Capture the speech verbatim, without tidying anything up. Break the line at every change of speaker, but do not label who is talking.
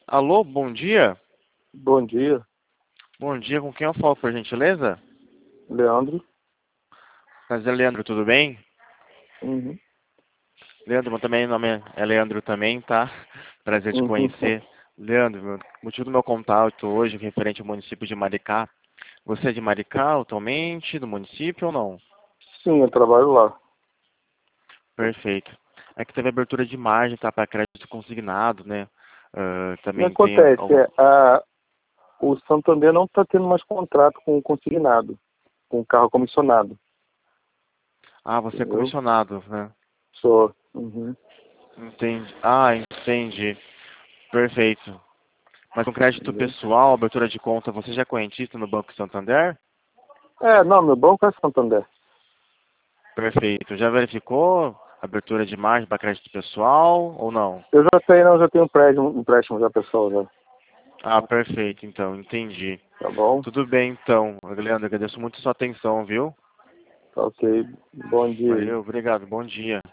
Alô, bom dia.
Bom dia,
Bom dia, com quem eu falo, por gentileza?
Leandro.
Prazer, Leandro, tudo bem?
Uhum.
Leandro, meu também nome é Leandro também, tá? Prazer te
Uhum.
conhecer. Leandro, meu- motivo do meu contato hoje, referente ao município de Maricá. Você é de Maricá atualmente, do município ou não?
Sim, eu trabalho lá.
Perfeito. É que teve abertura de margem, tá? Para crédito consignado, né? Ah,
O que
também tem
acontece
algum...
é a, o Santander não está tendo mais contrato com o consignado, com o carro comissionado,
Ah, você é
entendeu?
comissionado, né?
Só. Uhum.
Entendi. Ah, entendi. Perfeito. Mas com crédito
Entendeu?
pessoal, abertura de conta, você já é correntista no Banco Santander?
É, não, meu banco é Santander.
Perfeito. Já verificou abertura de margem para crédito pessoal ou não?
Eu já tenho, não, já tenho um prédio, um empréstimo já pessoal já.
Ah, perfeito, então, entendi.
Tá bom?
Tudo bem, então. Leandro, agradeço muito a sua atenção, viu?
Tá ok. Bom dia aí.
Valeu, obrigado, bom dia.